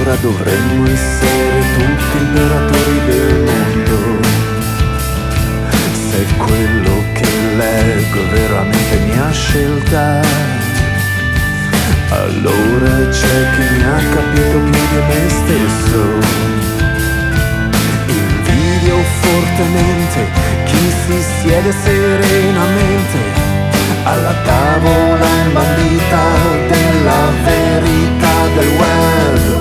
allora dovremmo essere tutti imperatori del mondo. Se quello che leggo veramente mi ha scelta, allora c'è chi mi ha capito più di me stesso. Invidio fortemente chi si siede serenamente alla tavola imbandita della verità del web.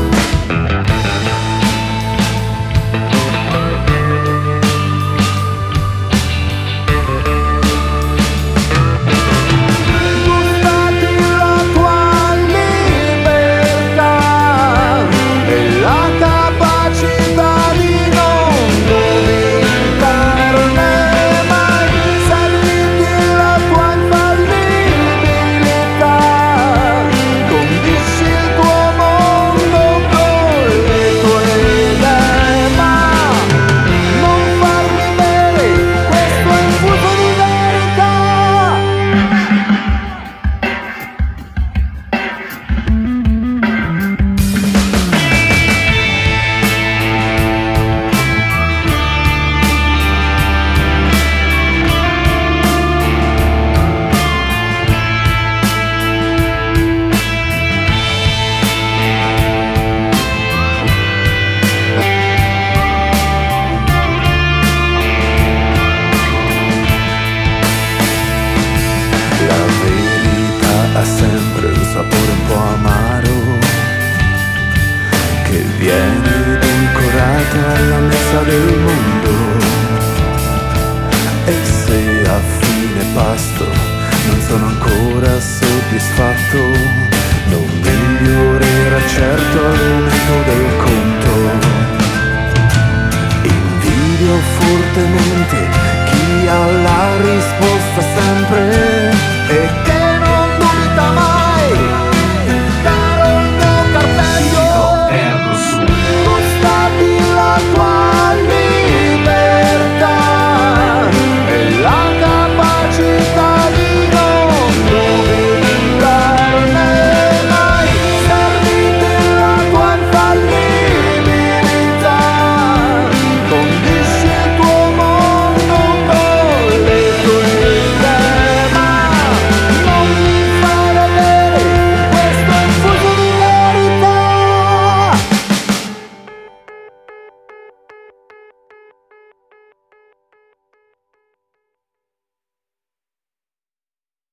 Ha sempre un sapore un po' amaro che viene edulcorato alla messa del mondo. E se a fine pasto non sono ancora soddisfatto, non migliorerà certo l'aumento del conto. Invidio fortemente